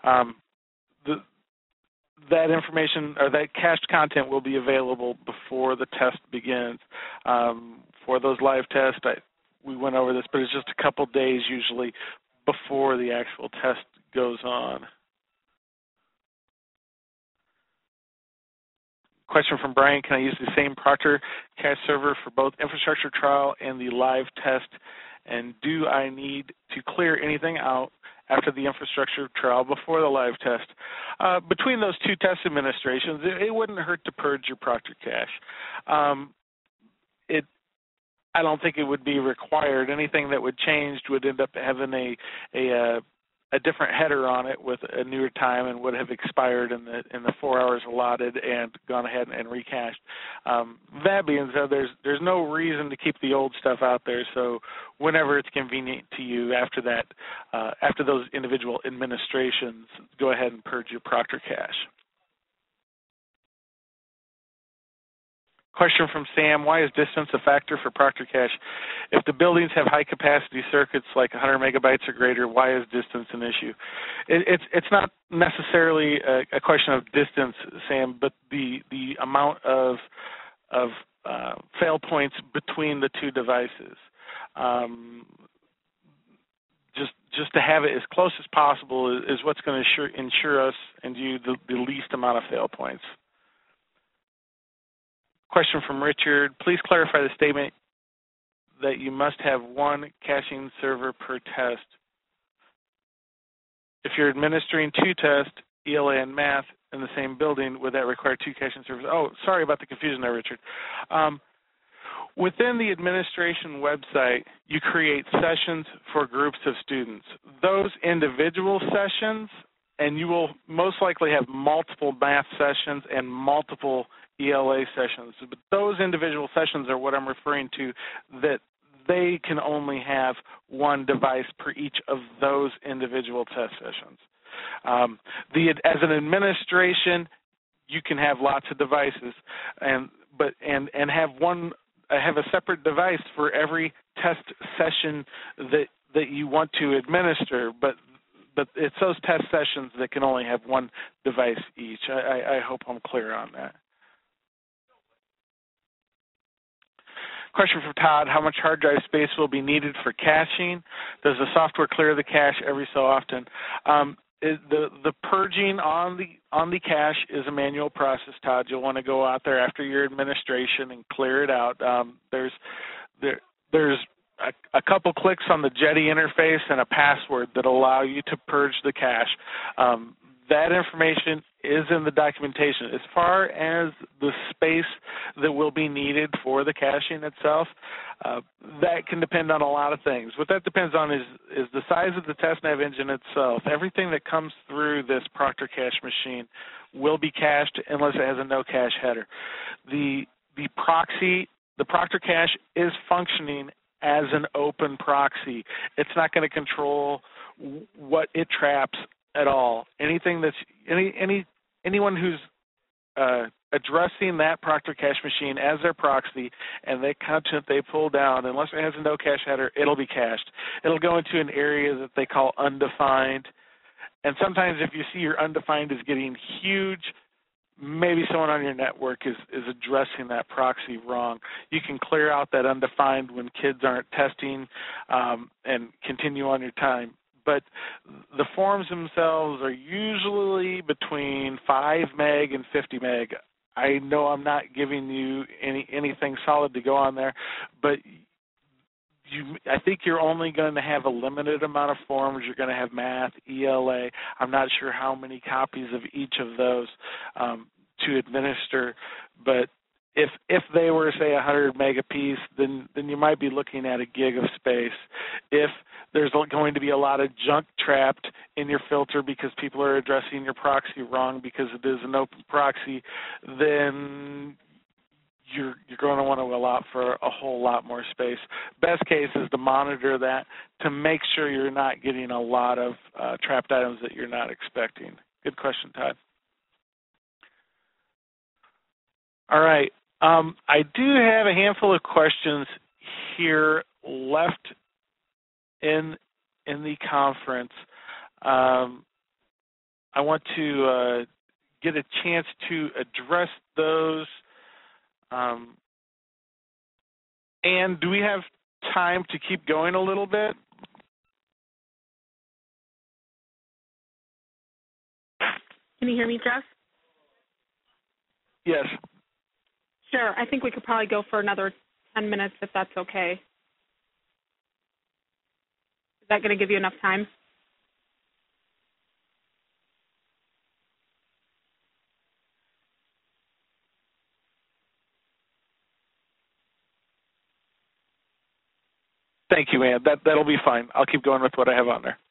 That information or that cached content will be available before the test begins. For those live tests, we went over this, but it's just a couple days usually before the actual test goes on. Question from Brian: Can I use the same Proctor cache server for both infrastructure trial and the live test? And do I need to clear anything out after the infrastructure trial before the live test? Between those two test administrations, it wouldn't hurt to purge your Proctor cache. I don't think it would be required. Anything that would change would end up having a different header on it with a newer time and would have expired in the 4 hours allotted and gone ahead and recached. That being said, there's no reason to keep the old stuff out there. So whenever it's convenient to you, after that, after those individual administrations, go ahead and purge your Proctor cache. Question from Sam, why is distance a factor for Proctor cache? If the buildings have high capacity circuits like 100 megabytes or greater, why is distance an issue? It's not necessarily a question of distance, Sam, but the amount of fail points between the two devices. Just to have it as close as possible is what's going to ensure us and you the least amount of fail points. Question from Richard, please clarify the statement that you must have one caching server per test. If you're administering two tests, ELA and math, in the same building, would that require two caching servers? Oh, sorry about the confusion there, Richard. Within the administration website, you create sessions for groups of students. Those individual sessions, and you will most likely have multiple math sessions and multiple ELA sessions, but those individual sessions are what I'm referring to, that they can only have one device per each of those individual test sessions. As an administration, you can have lots of devices, and have a separate device for every test session that you want to administer, but it's those test sessions that can only have one device each. I hope I'm clear on that. Question from Todd, how much hard drive space will be needed for caching? Does the software clear the cache every so often? The purging on the cache is a manual process, Todd. You'll want to go out there after your administration and clear it out. There's a couple clicks on the Jetty interface and a password that allow you to purge the cache. That information is in the documentation. As far as the space that will be needed for the caching itself, that can depend on a lot of things. What that depends on is the size of the TestNav engine itself. Everything that comes through this Proctor cache machine will be cached unless it has a no cache header. The Proctor cache is functioning as an open proxy. It's not going to control what it traps at all. Anything that's anyone who's addressing that Proctor cache machine as their proxy and the content they pull down, unless it has a no cache header, it'll be cached. It'll go into an area that they call undefined. And sometimes if you see your undefined is getting huge, maybe someone on your network is addressing that proxy wrong. You can clear out that undefined when kids aren't testing and continue on your time. But the forms themselves are usually between 5 meg and 50 meg. I know I'm not giving you anything solid to go on there, but I think you're only going to have a limited amount of forms. You're going to have math, ELA. I'm not sure how many copies of each of those to administer, but if they were, say, 100 meg apiece, then you might be looking at a gig of space. If there's going to be a lot of junk trapped in your filter because people are addressing your proxy wrong because it is an open proxy, then you're going to want to allot for a whole lot more space. Best case is to monitor that to make sure you're not getting a lot of trapped items that you're not expecting. Good question, Todd. All right. I do have a handful of questions here left in the conference. I want to get a chance to address those. And do we have time to keep going a little bit? Can you hear me, Jeff? Yes. Sure. I think we could probably go for another 10 minutes if that's okay. Is that going to give you enough time? Thank you, Ann. That'll be fine. I'll keep going with what I have on there.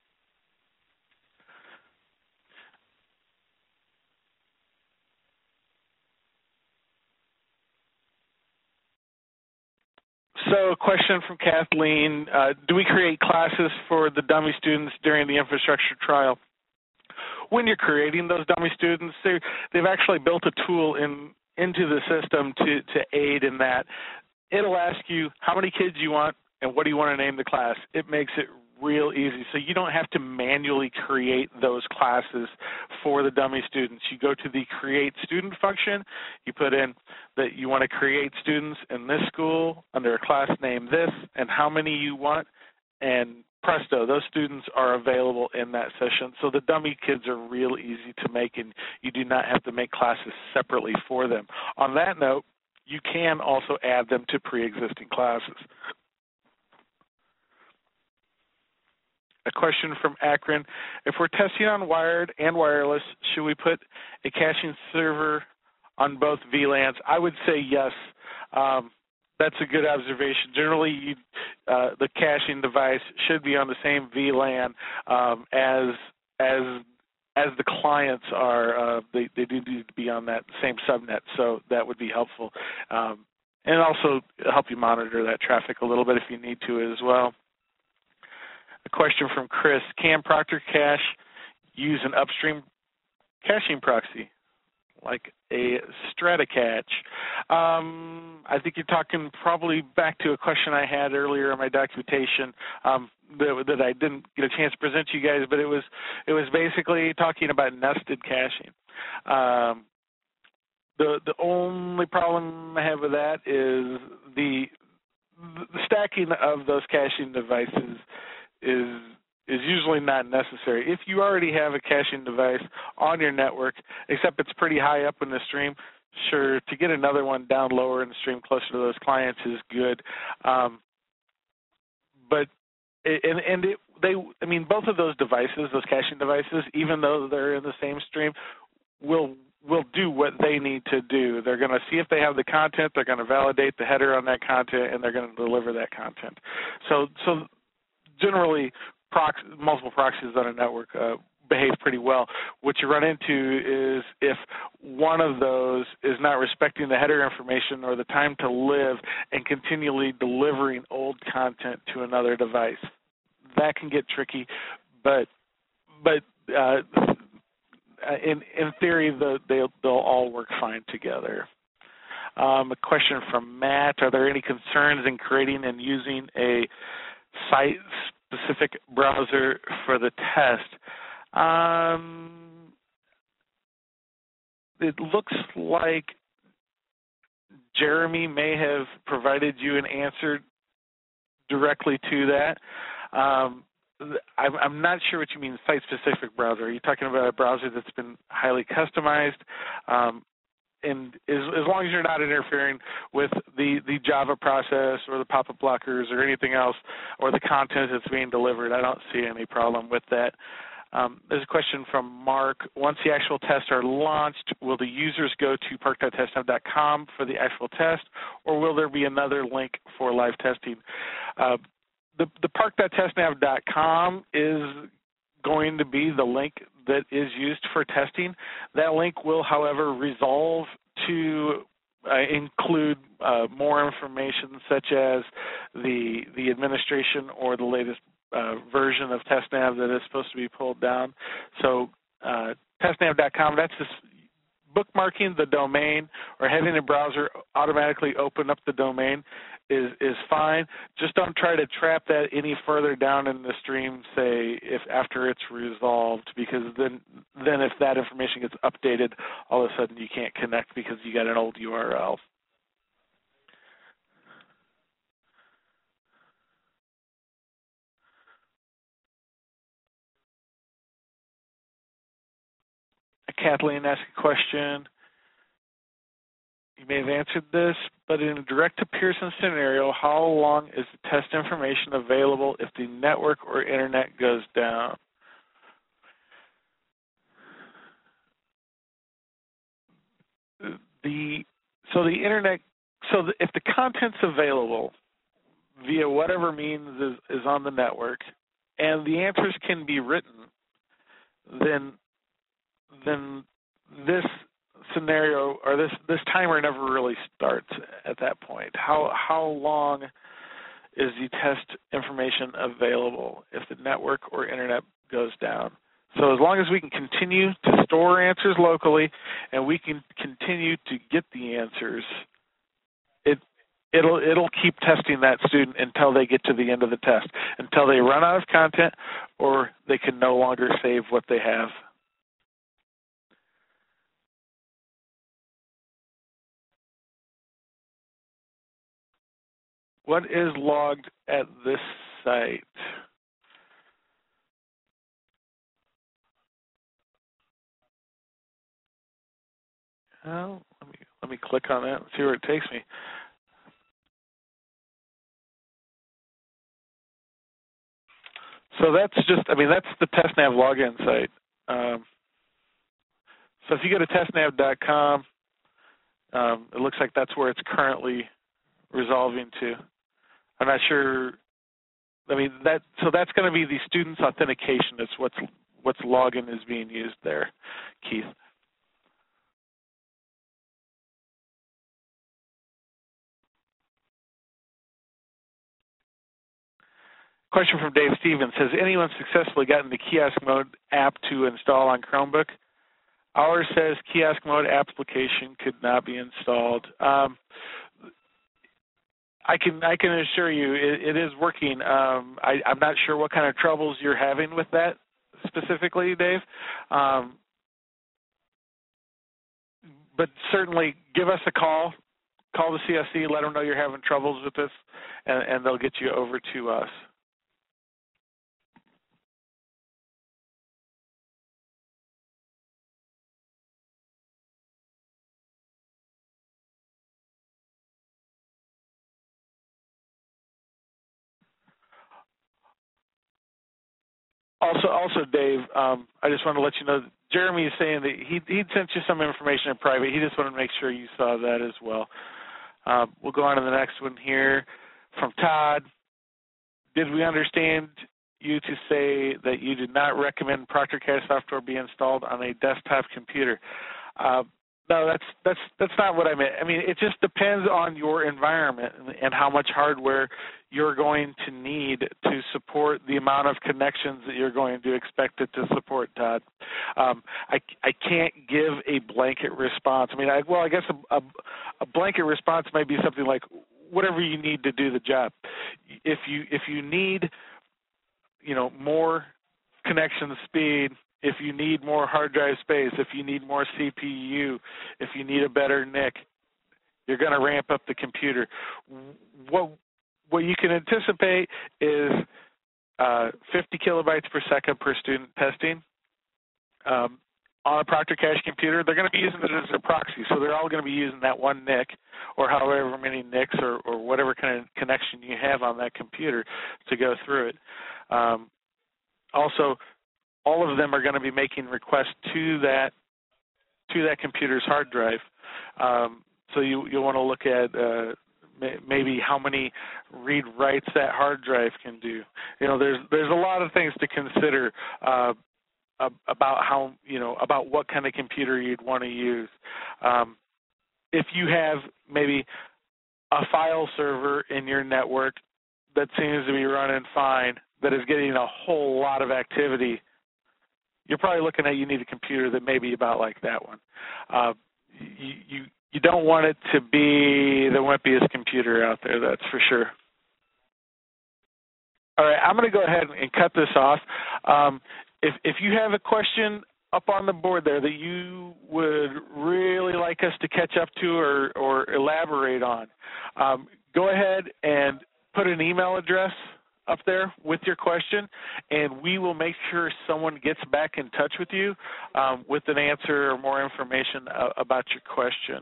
So a question from Kathleen, do we create classes for the dummy students during the infrastructure trial? When you're creating those dummy students, they've actually built a tool into the system to aid in that. It'll ask you how many kids you want and what do you want to name the class. It makes it real easy. So you don't have to manually create those classes for the dummy students. You go to the create student function, you put in that you want to create students in this school under a class name this and how many you want, and presto, those students are available in that session. So the dummy kids are real easy to make, and you do not have to make classes separately for them. On that note, you can also add them to pre-existing classes. A question from Akron, if we're testing on wired and wireless, should we put a caching server on both VLANs? I would say yes. That's a good observation. Generally, the caching device should be on the same VLAN as the clients are. They do need to be on that same subnet, so that would be helpful. And also help you monitor that traffic a little bit if you need to as well. A question from Chris, can Proctor Cache use an upstream caching proxy, like a StrataCache? I think you're talking probably back to a question I had earlier in my documentation that I didn't get a chance to present to you guys, but it was basically talking about nested caching. The only problem I have with that is the stacking of those caching devices is usually not necessary. If you already have a caching device on your network, except it's pretty high up in the stream, sure, to get another one down lower in the stream closer to those clients is good. But both of those devices, those caching devices, even though they're in the same stream, will do what they need to do. They're going to see if they have the content, they're going to validate the header on that content, and they're going to deliver that content. So generally, multiple proxies on a network behave pretty well. What you run into is if one of those is not respecting the header information or the time to live and continually delivering old content to another device. That can get tricky, but in theory, they'll all work fine together. A question from Matt, are there any concerns in creating and using a site-specific browser for the test? It looks like Jeremy may have provided you an answer directly to that. I'm not sure what you mean, site-specific browser. Are you talking about a browser that's been highly customized? And as long as you're not interfering with the Java process or the pop-up blockers or anything else or the content that's being delivered, I don't see any problem with that. There's a question from Mark. Once the actual tests are launched, will the users go to park.testnav.com for the actual test, or will there be another link for live testing? The park.testnav.com is going to be the link that is used for testing. That link will, however, resolve to include more information such as the administration or the latest version of TestNav that is supposed to be pulled down. So testnav.com, that's just bookmarking the domain or having a browser automatically open up the domain is fine. Just don't try to trap that any further down in the stream, say, if after it's resolved, because then if that information gets updated, all of a sudden you can't connect because you got an old URL. Kathleen asked a question. You may have answered this, but in a direct-to-Pearson scenario, how long is the test information available if the network or internet goes down? If the content's available, via whatever means is on the network, and the answers can be written, then this scenario or this timer never really starts at that point. How long is the test information available if the network or internet goes down? So as long as we can continue to store answers locally and we can continue to get the answers, it'll keep testing that student until they get to the end of the test, until they run out of content or they can no longer save what they have. What is logged at this site? Well, let me click on that and see where it takes me. So that's that's the TestNav login site. So if you go to testnav.com, it looks like that's where it's currently resolving to. I'm not sure. So that's going to be the student's authentication. That's what's login is being used there, Keith. Question from Dave Stevens. Has anyone successfully gotten the Kiosk Mode app to install on Chromebook? Ours says Kiosk Mode application could not be installed. I can assure you it is working. I'm not sure what kind of troubles you're having with that specifically, Dave. But certainly give us a call. Call the CSC, let them know you're having troubles with this, and they'll get you over to us. Also, Dave, I just want to let you know, Jeremy is saying that he'd sent you some information in private. He just wanted to make sure you saw that as well. We'll go on to the next one here from Todd. Did we understand you to say that you did not recommend ProctorCast software be installed on a desktop computer? No, that's not what I meant. I mean, it just depends on your environment and how much hardware you're going to need to support the amount of connections that you're going to expect it to support, Todd. I can't give a blanket response. I mean, I guess a blanket response might be something like whatever you need to do the job. If you need, more connection speed, if you need more hard drive space, if you need more CPU, if you need a better NIC, you're going to ramp up the computer. What you can anticipate is 50 kilobytes per second per student testing. On a ProctorCast computer, they're going to be using it as a proxy, so they're all going to be using that one NIC or however many NICs or whatever kind of connection you have on that computer to go through it. Also, all of them are going to be making requests to that computer's hard drive. So you'll want to look at maybe how many read writes that hard drive can do. There's a lot of things to consider about how about what kind of computer you'd want to use. If you have maybe a file server in your network that seems to be running fine, that is getting a whole lot of activity, you're probably looking at you need a computer that may be about like that one. You don't want it to be the wimpiest computer out there, that's for sure. All right, I'm going to go ahead and cut this off. If you have a question up on the board there that you would really like us to catch up to or elaborate on, go ahead and put an email address up there with your question, and we will make sure someone gets back in touch with you with an answer or more information about your question.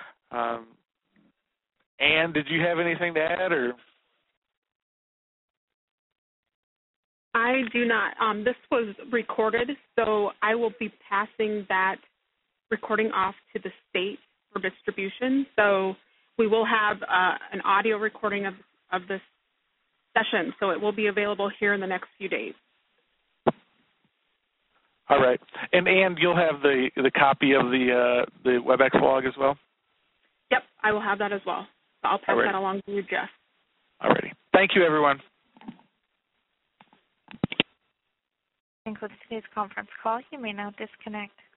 Anne, did you have anything to add? Or I do not. This was recorded, so I will be passing that recording off to the state for distribution. So we will have an audio recording of this session, so it will be available here in the next few days. All right. And you'll have the copy of the WebEx log as well? Yep, I will have that as well. So I'll pass that along to you, Jeff. All righty. Thank you, everyone. Concludes today's conference call. You may now disconnect.